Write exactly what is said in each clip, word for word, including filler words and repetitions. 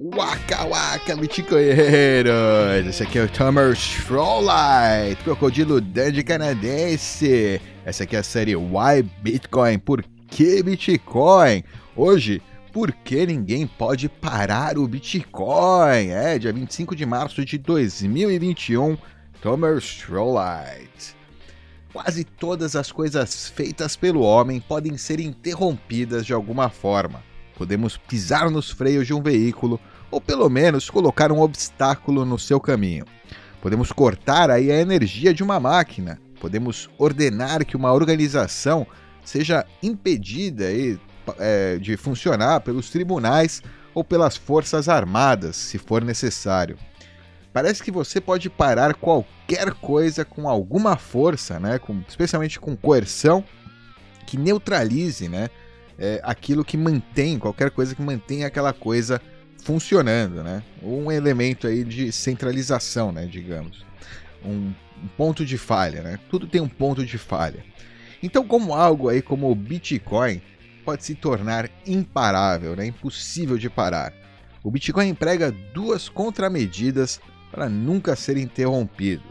Waka Waka, bitcoinheiros! Esse aqui é o Thomas Trollite, crocodilo dandy canadense. Essa aqui é a série Why Bitcoin? Por que Bitcoin? Hoje, por que ninguém pode parar o Bitcoin? É, dia vinte e cinco de março de dois mil e vinte e um, Thomas Trollite. Quase todas as coisas feitas pelo homem podem ser interrompidas de alguma forma. Podemos pisar nos freios de um veículo ou pelo menos colocar um obstáculo no seu caminho. Podemos cortar aí a energia de uma máquina. Podemos ordenar que uma organização seja impedida aí, é, de funcionar pelos tribunais ou pelas forças armadas, se for necessário. Parece que você pode parar qualquer coisa com alguma força, né? com, especialmente com coerção, que neutralize, né? É, aquilo que mantém, qualquer coisa que mantém aquela coisa funcionando, né? Um elemento aí de centralização, né, digamos. Um, um ponto de falha, né? Tudo tem um ponto de falha. Então, como algo aí como o Bitcoin pode se tornar imparável, né? Impossível de parar. O Bitcoin emprega duas contramedidas para nunca ser interrompido.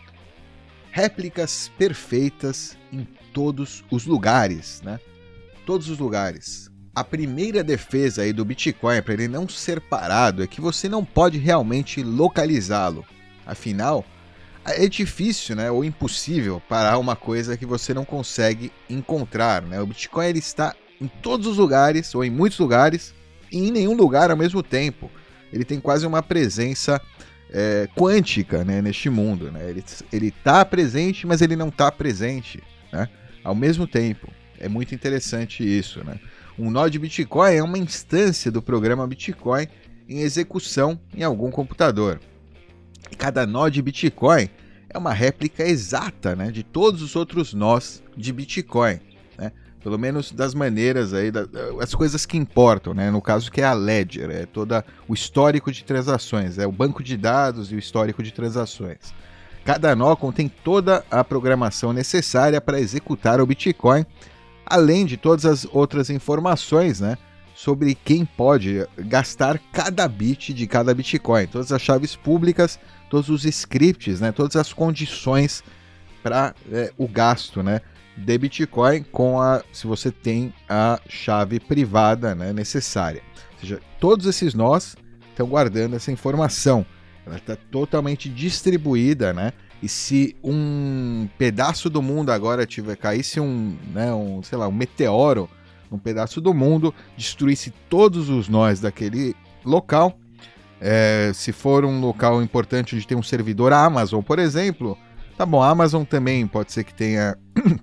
Réplicas perfeitas em todos os lugares, né? Todos os lugares. A primeira defesa aí do Bitcoin para ele não ser parado é que você não pode realmente localizá-lo. Afinal, é difícil, né, ou impossível parar uma coisa que você não consegue encontrar, né? O Bitcoin ele está em todos os lugares, ou em muitos lugares, e em nenhum lugar ao mesmo tempo. Ele tem quase uma presença é, quântica, né, neste mundo, né? Ele está presente, mas ele não está presente, né, ao mesmo tempo. É muito interessante isso, né? Um nó de Bitcoin é uma instância do programa Bitcoin em execução em algum computador. E cada nó de Bitcoin é uma réplica exata, né, de todos os outros nós de Bitcoin, né? Pelo menos das maneiras aí, das, as coisas que importam, né? No caso que é a Ledger, é todo o histórico de transações, é o banco de dados e o histórico de transações. Cada nó contém toda a programação necessária para executar o Bitcoin, além de todas as outras informações, né, sobre quem pode gastar cada bit de cada Bitcoin, todas as chaves públicas, todos os scripts, né, todas as condições para é, o gasto, né, de Bitcoin, com a, se você tem a chave privada, né, necessária. Ou seja, todos esses nós estão guardando essa informação. Ela está totalmente distribuída, né? E se um pedaço do mundo agora tiver, caísse um, né, um, sei lá, um meteoro, um pedaço do mundo, destruísse todos os nós daquele local, é, se for um local importante onde tem um servidor Amazon, por exemplo, tá bom, a Amazon também pode ser que tenha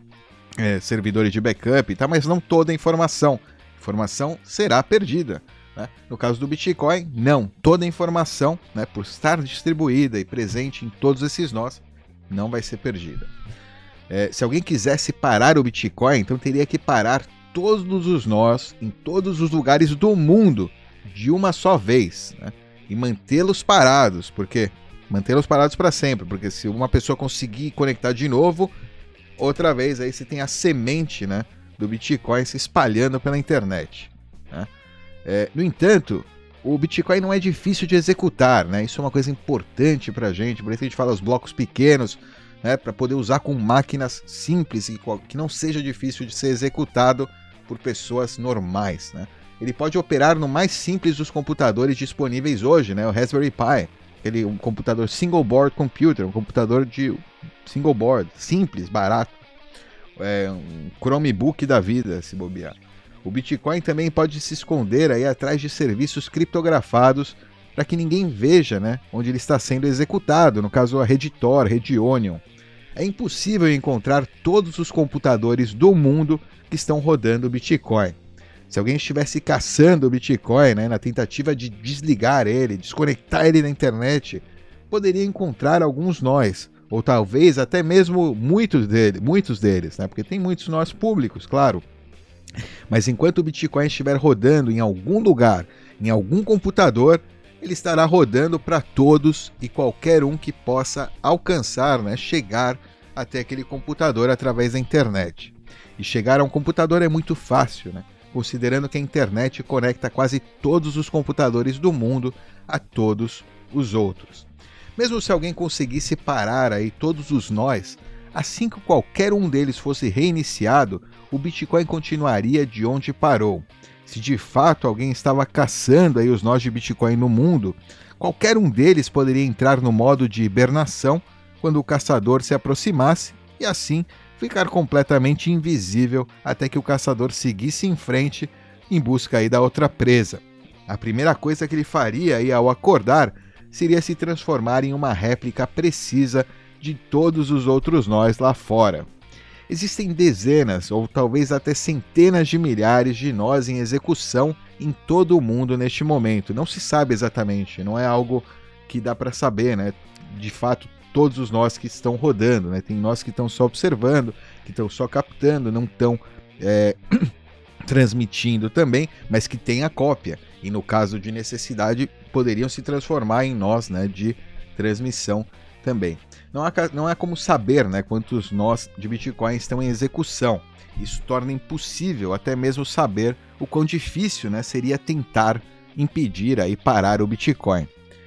é, servidores de backup, tá, mas não toda a informação. A informação será perdida. Né? No caso do Bitcoin, não. Toda a informação, né, por estar distribuída e presente em todos esses nós, não vai ser perdida. É, se alguém quisesse parar o Bitcoin, então teria que parar todos os nós em todos os lugares do mundo de uma só vez, né? E mantê-los parados, porque mantê-los parados para sempre, porque se uma pessoa conseguir conectar de novo, outra vez aí você tem a semente, né, do Bitcoin se espalhando pela internet, né? É, no entanto, o Bitcoin não é difícil de executar, né? Isso é uma coisa importante para a gente, por isso a gente fala os blocos pequenos, né? Para poder usar com máquinas simples e que não seja difícil de ser executado por pessoas normais, né? Ele pode operar no mais simples dos computadores disponíveis hoje, né? O Raspberry Pi, aquele um computador single board computer, um computador de single board, simples, barato, é um Chromebook da vida, se bobear. O Bitcoin também pode se esconder aí atrás de serviços criptografados para que ninguém veja, né, onde ele está sendo executado, no caso a rede Tor, rede Onion. É impossível encontrar todos os computadores do mundo que estão rodando o Bitcoin. Se alguém estivesse caçando o Bitcoin, né, na tentativa de desligar ele, desconectar ele da internet, poderia encontrar alguns nós, ou talvez até mesmo muitos, dele, muitos deles, né, porque tem muitos nós públicos, claro. Mas enquanto o Bitcoin estiver rodando em algum lugar, em algum computador, ele estará rodando para todos e qualquer um que possa alcançar, né, chegar até aquele computador através da internet. E chegar a um computador é muito fácil, né? considerando que a internet conecta quase todos os computadores do mundo a todos os outros. Mesmo se alguém conseguisse parar aí todos os nós, assim que qualquer um deles fosse reiniciado, o Bitcoin continuaria de onde parou. Se de fato alguém estava caçando aí os nós de Bitcoin no mundo, qualquer um deles poderia entrar no modo de hibernação quando o caçador se aproximasse e assim ficar completamente invisível até que o caçador seguisse em frente em busca aí da outra presa. A primeira coisa que ele faria aí ao acordar seria se transformar em uma réplica precisa de todos os outros nós lá fora. Existem dezenas ou talvez até centenas de milhares de nós em execução em todo o mundo neste momento. Não se sabe exatamente, não é algo que dá para saber, né? De fato, todos os nós que estão rodando, né? Tem nós que estão só observando, que estão só captando, não estão é, transmitindo também, mas que tem a cópia. E no caso de necessidade, poderiam se transformar em nós, né, de transmissão também. Não há, não é como saber, né, quantos nós de Bitcoin estão em execução. Isso torna impossível até mesmo saber o quão difícil, né, seria tentar impedir aí parar o Bitcoin.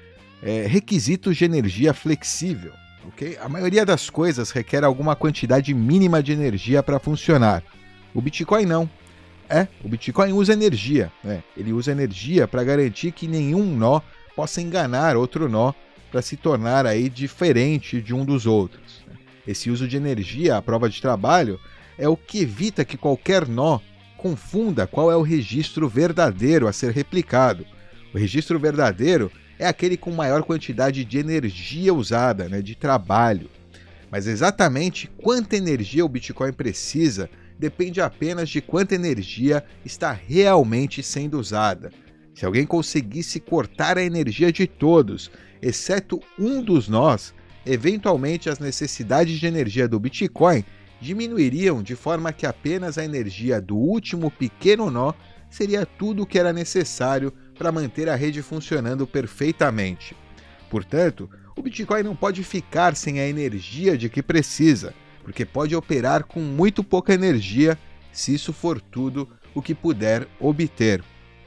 É, requisitos de energia flexível. Okay? A maioria das coisas requer alguma quantidade mínima de energia para funcionar. O Bitcoin não. É, o Bitcoin usa energia. Né? Ele usa energia para garantir que nenhum nó possa enganar outro nó para se tornar aí diferente de um dos outros. Esse uso de energia à prova de trabalho é o que evita que qualquer nó confunda qual é o registro verdadeiro a ser replicado. O registro verdadeiro é aquele com maior quantidade de energia usada, né, de trabalho. Mas exatamente quanta energia o Bitcoin precisa depende apenas de quanta energia está realmente sendo usada. Se alguém conseguisse cortar a energia de todos, exceto um dos nós, eventualmente as necessidades de energia do Bitcoin diminuiriam de forma que apenas a energia do último pequeno nó seria tudo o que era necessário para manter a rede funcionando perfeitamente. Portanto, o Bitcoin não pode ficar sem a energia de que precisa, porque pode operar com muito pouca energia se isso for tudo o que puder obter.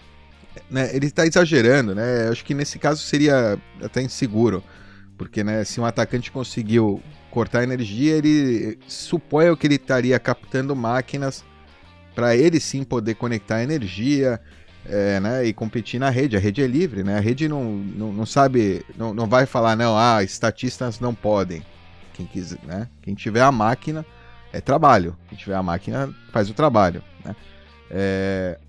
Né, ele está exagerando, né? Acho que nesse caso seria até inseguro, porque, né, se um atacante conseguiu cortar energia, ele supõe que ele estaria captando máquinas para ele sim poder conectar energia, é, né, e competir na rede. A rede é livre, né? A rede não, não, não sabe, não, não vai falar, não, ah, estatistas não podem. Quem quiser, né? Quem tiver a máquina é trabalho. Quem tiver a máquina faz o trabalho, né? É...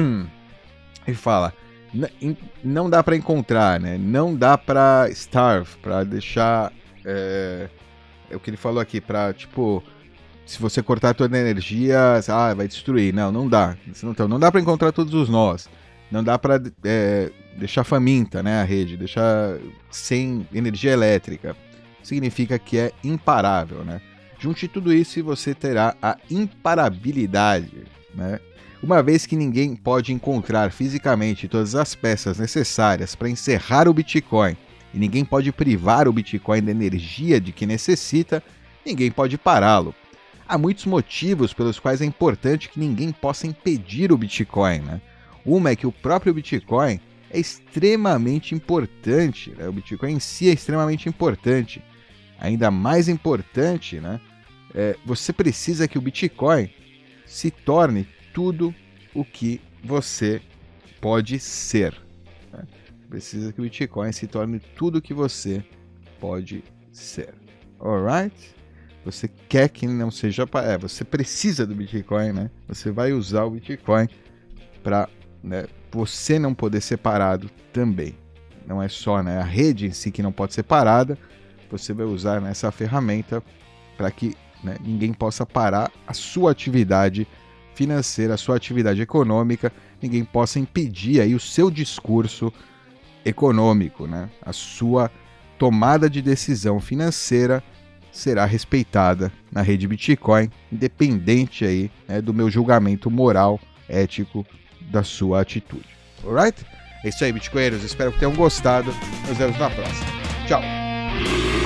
Ele fala, não dá para encontrar, né? Não dá para starve, para deixar, é... é o que ele falou aqui, para tipo, se você cortar toda a energia, ah, vai destruir. Não, não dá. Então, não dá para encontrar todos os nós. Não dá para é, deixar faminta, né, a rede, deixar sem energia elétrica. Significa que é imparável, né? Junte tudo isso e você terá a imparabilidade, né? Uma vez que ninguém pode encontrar fisicamente todas as peças necessárias para encerrar o Bitcoin e ninguém pode privar o Bitcoin da energia de que necessita, ninguém pode pará-lo. Há muitos motivos pelos quais é importante que ninguém possa impedir o Bitcoin, né? Uma é que o próprio Bitcoin é extremamente importante, né? O Bitcoin em si é extremamente importante. Ainda mais importante, né? É, você precisa que o Bitcoin se torne tudo o que você pode ser. Né? Precisa que o Bitcoin se torne tudo o que você pode ser. Alright? Você quer que não seja... É, você precisa do Bitcoin, né? Você vai usar o Bitcoin para, né, você não poder ser parado também. Não é só, né, a rede em si que não pode ser parada, você vai usar, né, essa ferramenta para que, né, ninguém possa parar a sua atividade financeira, a sua atividade econômica, ninguém possa impedir aí o seu discurso econômico, né? A sua tomada de decisão financeira será respeitada na rede Bitcoin, independente aí, né, do meu julgamento moral, ético da sua atitude. Alright? É isso aí, Bitcoinheiros. Espero que tenham gostado. Nos vemos na próxima. Tchau!